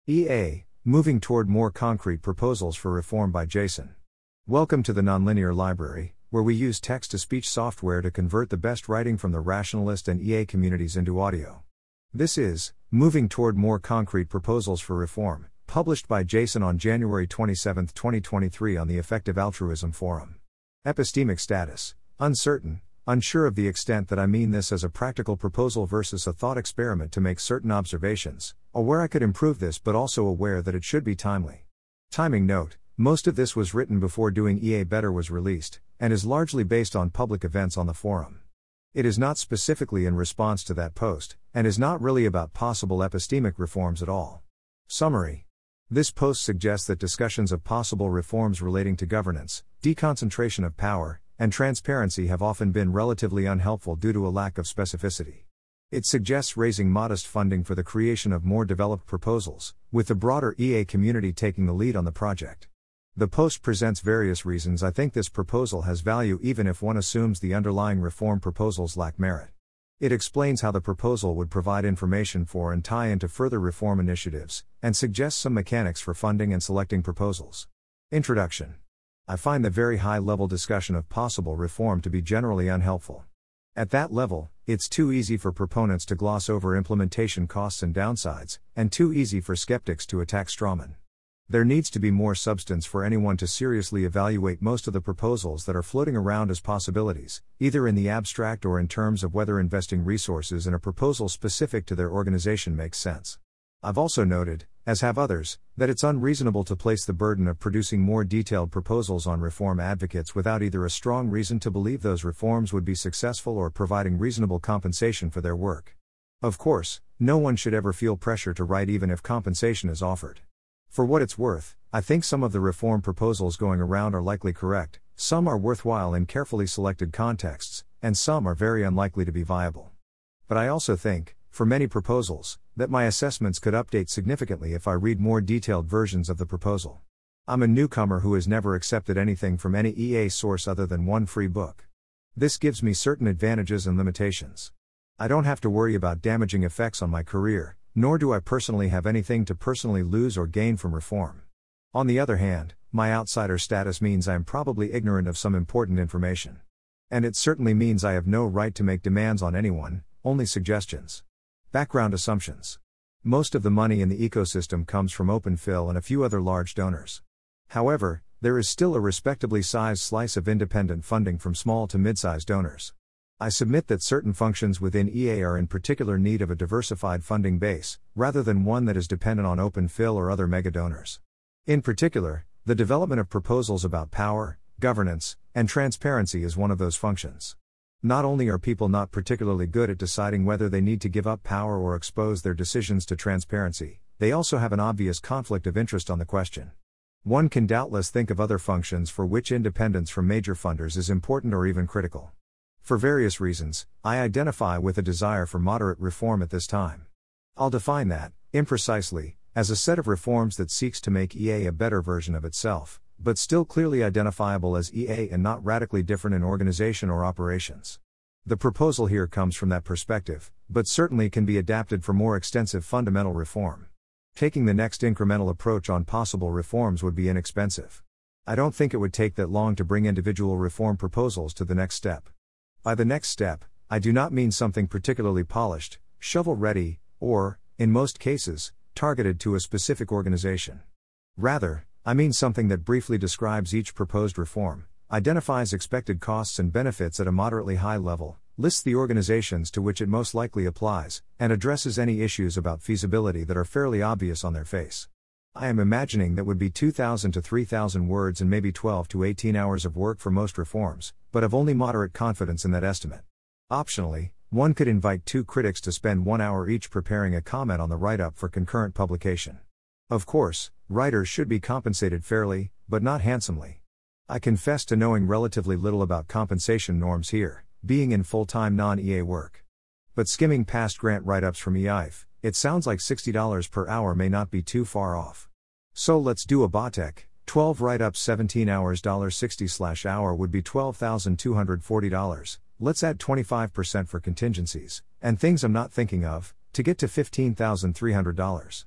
EA, Moving Toward More Concrete Proposals for Reform by Jason. Welcome to the Nonlinear Library, where we use text-to-speech software to convert the best writing from the rationalist and EA communities into audio. This is Moving Toward More Concrete Proposals for Reform, published by Jason on January 27, 2023 on the Effective Altruism Forum. Epistemic status: uncertain, unsure of the extent that I mean this as a practical proposal versus a thought experiment to make certain observations, aware I could improve this but also aware that it should be timely. Timing note: most of this was written before Doing EA Better was released, and is largely based on public events on the forum. It is not specifically in response to that post, and is not really about possible epistemic reforms at all. Summary: this post suggests that discussions of possible reforms relating to governance, deconcentration of power, and transparency have often been relatively unhelpful due to a lack of specificity. It suggests raising modest funding for the creation of more developed proposals, with the broader EA community taking the lead on the project. The post presents various reasons I think this proposal has value even if one assumes the underlying reform proposals lack merit. It explains how the proposal would provide information for and tie into further reform initiatives, and suggests some mechanics for funding and selecting proposals. Introduction. I find the very high-level discussion of possible reform to be generally unhelpful. At that level, it's too easy for proponents to gloss over implementation costs and downsides, and too easy for skeptics to attack strawmen. There needs to be more substance for anyone to seriously evaluate most of the proposals that are floating around as possibilities, either in the abstract or in terms of whether investing resources in a proposal specific to their organization makes sense. I've also noted, as have others, that it's unreasonable to place the burden of producing more detailed proposals on reform advocates without either a strong reason to believe those reforms would be successful or providing reasonable compensation for their work. Of course, no one should ever feel pressure to write even if compensation is offered. For what it's worth, I think some of the reform proposals going around are likely correct, some are worthwhile in carefully selected contexts, and some are very unlikely to be viable. But I also think, for many proposals, that my assessments could update significantly if I read more detailed versions of the proposal. I'm a newcomer who has never accepted anything from any EA source other than one free book. This gives me certain advantages and limitations. I don't have to worry about damaging effects on my career, nor do I personally have anything to personally lose or gain from reform. On the other hand, my outsider status means I am probably ignorant of some important information. And it certainly means I have no right to make demands on anyone, only suggestions. Background assumptions. Most of the money in the ecosystem comes from OpenPhil and a few other large donors. However, there is still a respectably sized slice of independent funding from small to mid-sized donors. I submit that certain functions within EA are in particular need of a diversified funding base, rather than one that is dependent on OpenPhil or other mega donors. In particular, the development of proposals about power, governance, and transparency is one of those functions. Not only are people not particularly good at deciding whether they need to give up power or expose their decisions to transparency, they also have an obvious conflict of interest on the question. One can doubtless think of other functions for which independence from major funders is important or even critical. For various reasons, I identify with a desire for moderate reform at this time. I'll define that, imprecisely, as a set of reforms that seeks to make EA a better version of itself, but still clearly identifiable as EA and not radically different in organization or operations. The proposal here comes from that perspective, but certainly can be adapted for more extensive fundamental reform. Taking the next incremental approach on possible reforms would be inexpensive. I don't think it would take that long to bring individual reform proposals to the next step. By the next step, I do not mean something particularly polished, shovel-ready, or, in most cases, targeted to a specific organization. Rather, I mean something that briefly describes each proposed reform, identifies expected costs and benefits at a moderately high level, lists the organizations to which it most likely applies, and addresses any issues about feasibility that are fairly obvious on their face. I am imagining that would be 2,000 to 3,000 words and maybe 12 to 18 hours of work for most reforms, but have only moderate confidence in that estimate. Optionally, one could invite two critics to spend 1 hour each preparing a comment on the write-up for concurrent publication. Of course, writers should be compensated fairly, but not handsomely. I confess to knowing relatively little about compensation norms here, being in full-time non-EA work. But skimming past grant write-ups from EIF, it sounds like $60 per hour may not be too far off. So let's do a BATEC, 12 write-ups 17 hours $60/hour would be $12,240, let's add 25% for contingencies, and things I'm not thinking of, to get to $15,300.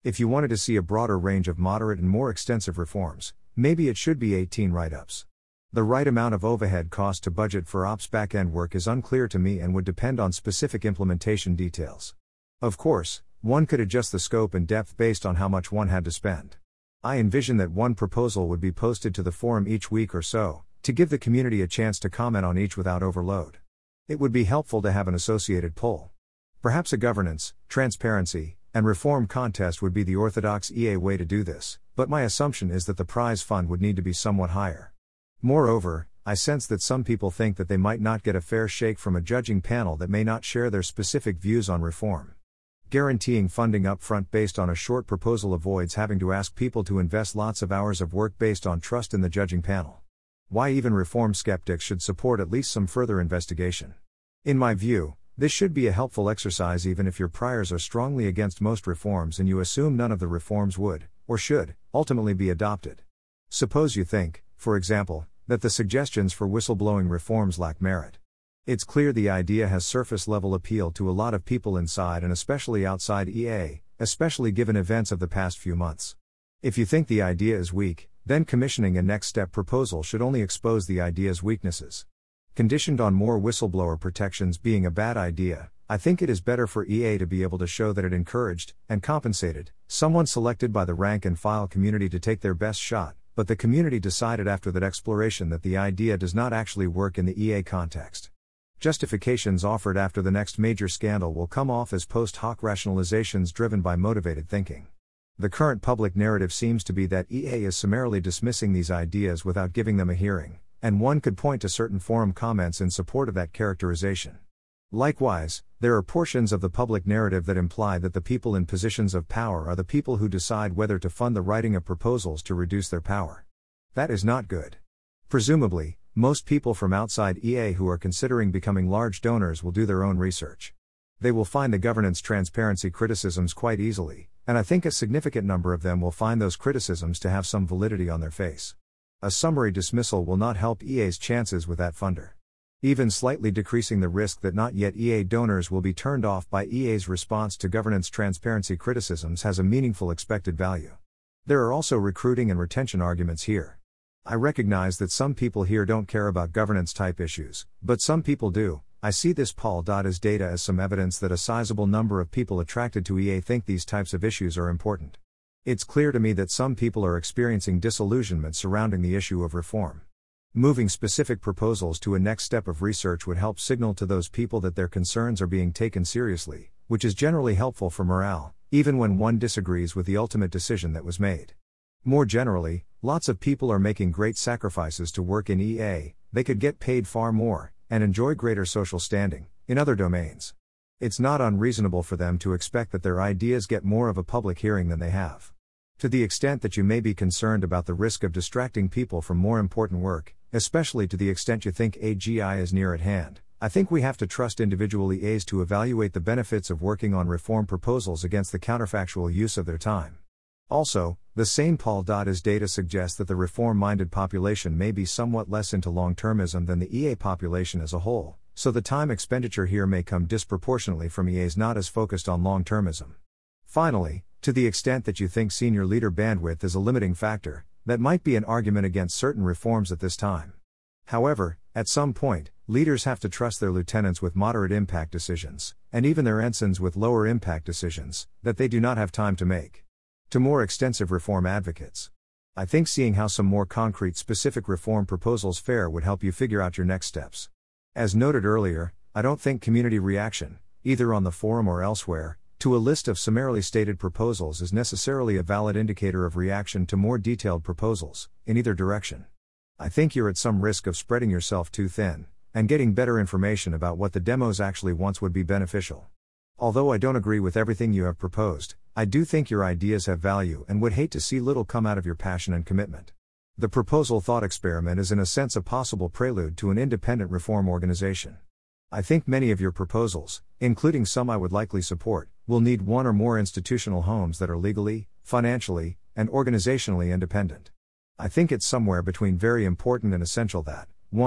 If you wanted to see a broader range of moderate and more extensive reforms, maybe it should be 18 write-ups. The right amount of overhead cost to budget for ops back-end work is unclear to me and would depend on specific implementation details. Of course, one could adjust the scope and depth based on how much one had to spend. I envision that one proposal would be posted to the forum each week or so, to give the community a chance to comment on each without overload. It would be helpful to have an associated poll. Perhaps a governance, transparency, and reform contest would be the orthodox EA way to do this, but my assumption is that the prize fund would need to be somewhat higher. Moreover, I sense that some people think that they might not get a fair shake from a judging panel that may not share their specific views on reform. Guaranteeing funding up front based on a short proposal avoids having to ask people to invest lots of hours of work based on trust in the judging panel. Why even reform skeptics should support at least some further investigation. In my view, this should be a helpful exercise even if your priors are strongly against most reforms and you assume none of the reforms would, or should, ultimately be adopted. Suppose you think, for example, that the suggestions for whistleblowing reforms lack merit. It's clear the idea has surface-level appeal to a lot of people inside and especially outside EA, especially given events of the past few months. If you think the idea is weak, then commissioning a next step proposal should only expose the idea's weaknesses. Conditioned on more whistleblower protections being a bad idea, I think it is better for EA to be able to show that it encouraged, and compensated, someone selected by the rank-and-file community to take their best shot, but the community decided after that exploration that the idea does not actually work in the EA context. Justifications offered after the next major scandal will come off as post hoc rationalizations driven by motivated thinking. The current public narrative seems to be that EA is summarily dismissing these ideas without giving them a hearing, and one could point to certain forum comments in support of that characterization. Likewise, there are portions of the public narrative that imply that the people in positions of power are the people who decide whether to fund the writing of proposals to reduce their power. That is not good. Presumably, most people from outside EA who are considering becoming large donors will do their own research. They will find the governance transparency criticisms quite easily, and I think a significant number of them will find those criticisms to have some validity on their face. A summary dismissal will not help EA's chances with that funder. Even slightly decreasing the risk that not yet EA donors will be turned off by EA's response to governance transparency criticisms has a meaningful expected value. There are also recruiting and retention arguments here. I recognize that some people here don't care about governance type issues, but some people do. I see this PAL.as data as some evidence that a sizable number of people attracted to EA think these types of issues are important. It's clear to me that some people are experiencing disillusionment surrounding the issue of reform. Moving specific proposals to a next step of research would help signal to those people that their concerns are being taken seriously, which is generally helpful for morale, even when one disagrees with the ultimate decision that was made. More generally, lots of people are making great sacrifices to work in EA, they could get paid far more, and enjoy greater social standing, in other domains. It's not unreasonable for them to expect that their ideas get more of a public hearing than they have. To the extent that you may be concerned about the risk of distracting people from more important work, especially to the extent you think AGI is near at hand, I think we have to trust individual EAs to evaluate the benefits of working on reform proposals against the counterfactual use of their time. Also, the same PAL.as data suggests that the reform-minded population may be somewhat less into long-termism than the EA population as a whole, so the time expenditure here may come disproportionately from EAs not as focused on long-termism. Finally, to the extent that you think senior leader bandwidth is a limiting factor, that might be an argument against certain reforms at this time. However, at some point, leaders have to trust their lieutenants with moderate impact decisions, and even their ensigns with lower impact decisions, that they do not have time to make. To more extensive reform advocates, I think seeing how some more concrete specific reform proposals fare would help you figure out your next steps. As noted earlier, I don't think community reaction, either on the forum or elsewhere, to a list of summarily stated proposals is necessarily a valid indicator of reaction to more detailed proposals, in either direction. I think you're at some risk of spreading yourself too thin, and getting better information about what the demos actually wants would be beneficial. Although I don't agree with everything you have proposed, I do think your ideas have value and would hate to see little come out of your passion and commitment. The proposal thought experiment is in a sense a possible prelude to an independent reform organization. I think many of your proposals, including some I would likely support, will need one or more institutional homes that are legally, financially, and organizationally independent. I think it's somewhere between very important and essential that 1.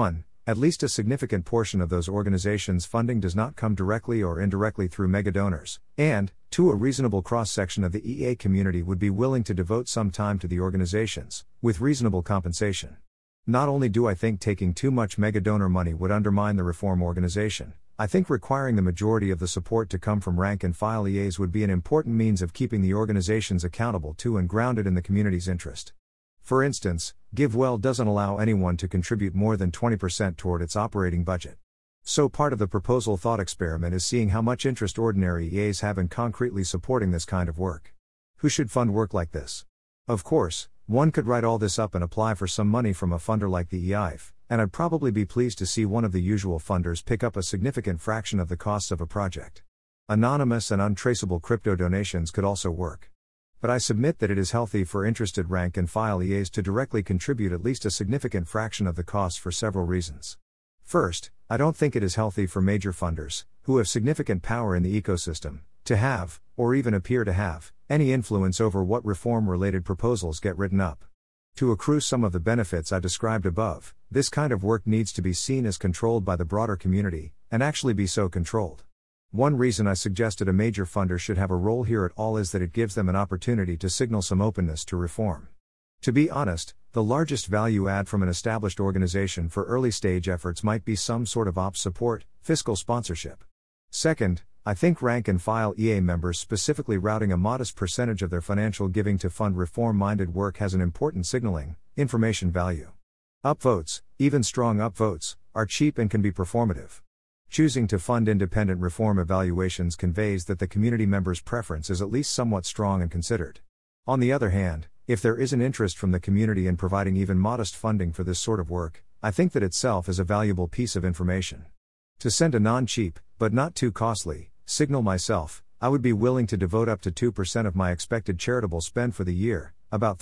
At least a significant portion of those organizations' funding does not come directly or indirectly through megadonors, and, a reasonable cross-section of the EA community would be willing to devote some time to the organizations, with reasonable compensation. Not only do I think taking too much megadonor money would undermine the reform organization, I think requiring the majority of the support to come from rank-and-file EAs would be an important means of keeping the organizations accountable to and grounded in the community's interest. For instance, GiveWell doesn't allow anyone to contribute more than 20% toward its operating budget. So part of the proposal thought experiment is seeing how much interest ordinary EAs have in concretely supporting this kind of work. Who should fund work like this? Of course, one could write all this up and apply for some money from a funder like the EIF, and I'd probably be pleased to see one of the usual funders pick up a significant fraction of the costs of a project. Anonymous and untraceable crypto donations could also work. But I submit that it is healthy for interested rank-and-file EAs to directly contribute at least a significant fraction of the costs for several reasons. First, I don't think it is healthy for major funders, who have significant power in the ecosystem, to have, or even appear to have, any influence over what reform-related proposals get written up. To accrue some of the benefits I described above, this kind of work needs to be seen as controlled by the broader community, and actually be so controlled. One reason I suggested a major funder should have a role here at all is that it gives them an opportunity to signal some openness to reform. To be honest, the largest value add from an established organization for early-stage efforts might be some sort of ops support, fiscal sponsorship. Second, I think rank-and-file EA members specifically routing a modest percentage of their financial giving to fund reform-minded work has an important signaling, information value. Upvotes, even strong upvotes, are cheap and can be performative. Choosing to fund independent reform evaluations conveys that the community member's preference is at least somewhat strong and considered. On the other hand, if there is an interest from the community in providing even modest funding for this sort of work, I think that itself is a valuable piece of information. To send a non-cheap, but not too costly, signal myself, I would be willing to devote up to 2% of my expected charitable spend for the year, about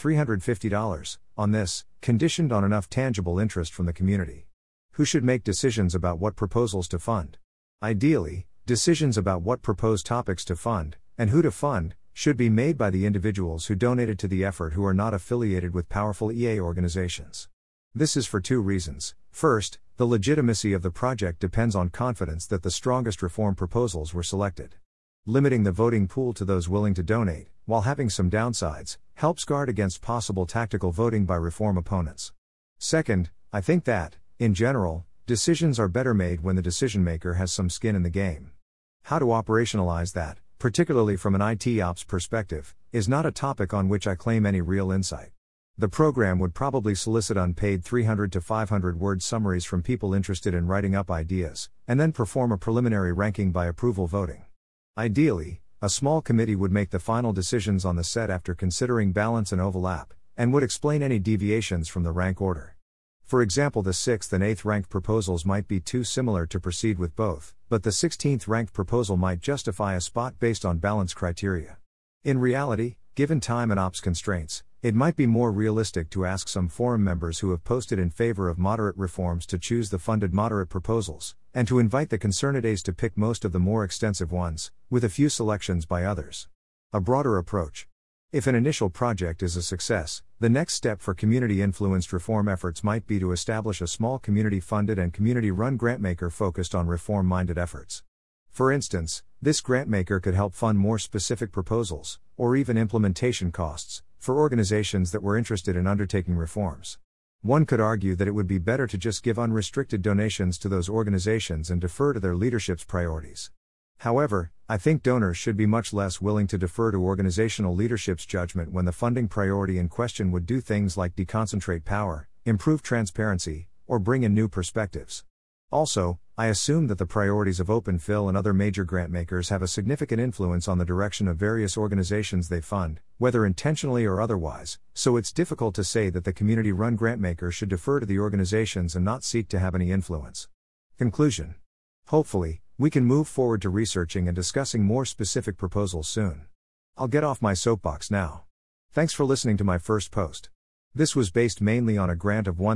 $350, on this, conditioned on enough tangible interest from the community. Who should make decisions about what proposals to fund? Ideally, decisions about what proposed topics to fund, and who to fund, should be made by the individuals who donated to the effort who are not affiliated with powerful EA organizations. This is for two reasons. First, the legitimacy of the project depends on confidence that the strongest reform proposals were selected. Limiting the voting pool to those willing to donate, while having some downsides, helps guard against possible tactical voting by reform opponents. Second, I think that, in general, decisions are better made when the decision-maker has some skin in the game. How to operationalize that, particularly from an IT ops perspective, is not a topic on which I claim any real insight. The program would probably solicit unpaid 300 to 500 word summaries from people interested in writing up ideas, and then perform a preliminary ranking by approval voting. Ideally, a small committee would make the final decisions on the set after considering balance and overlap, and would explain any deviations from the rank order. For example, the 6th and 8th ranked proposals might be too similar to proceed with both, but the 16th ranked proposal might justify a spot based on balance criteria. In reality, given time and ops constraints, it might be more realistic to ask some forum members who have posted in favor of moderate reforms to choose the funded moderate proposals, and to invite the concerned A's to pick most of the more extensive ones, with a few selections by others. A broader approach. If an initial project is a success, the next step for community-influenced reform efforts might be to establish a small community-funded and community-run grantmaker focused on reform-minded efforts. For instance, this grantmaker could help fund more specific proposals, or even implementation costs, for organizations that were interested in undertaking reforms. One could argue that it would be better to just give unrestricted donations to those organizations and defer to their leadership's priorities. However, I think donors should be much less willing to defer to organizational leadership's judgment when the funding priority in question would do things like deconcentrate power, improve transparency, or bring in new perspectives. Also, I assume that the priorities of OpenPhil and other major grantmakers have a significant influence on the direction of various organizations they fund, whether intentionally or otherwise, so it's difficult to say that the community-run grantmaker should defer to the organizations and not seek to have any influence. Conclusion. Hopefully, we can move forward to researching and discussing more specific proposals soon. I'll get off my soapbox now. Thanks for listening to my first post. This was based mainly on a grant of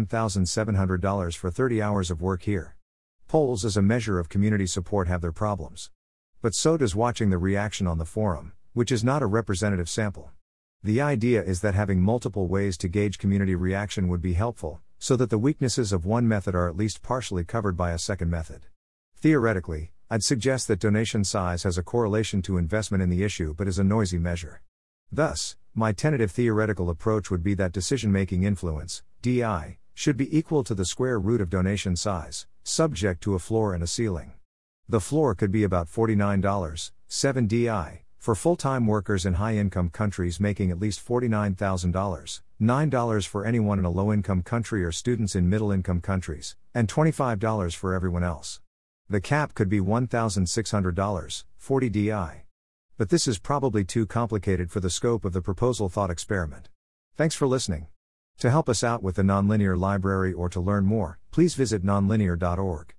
$1,700 for 30 hours of work here. Polls as a measure of community support have their problems. But so does watching the reaction on the forum, which is not a representative sample. The idea is that having multiple ways to gauge community reaction would be helpful, so that the weaknesses of one method are at least partially covered by a second method. Theoretically, I'd suggest that donation size has a correlation to investment in the issue but is a noisy measure. Thus, my tentative theoretical approach would be that decision-making influence, DI, should be equal to the square root of donation size, subject to a floor and a ceiling. The floor could be about $49, 7 DI, for full-time workers in high-income countries making at least $49,000, $9 for anyone in a low-income country or students in middle-income countries, and $25 for everyone else. The cap could be $1,600, 40 DI. But this is probably too complicated for the scope of the proposal thought experiment. Thanks for listening. To help us out with the Nonlinear Library or to learn more, please visit nonlinear.org.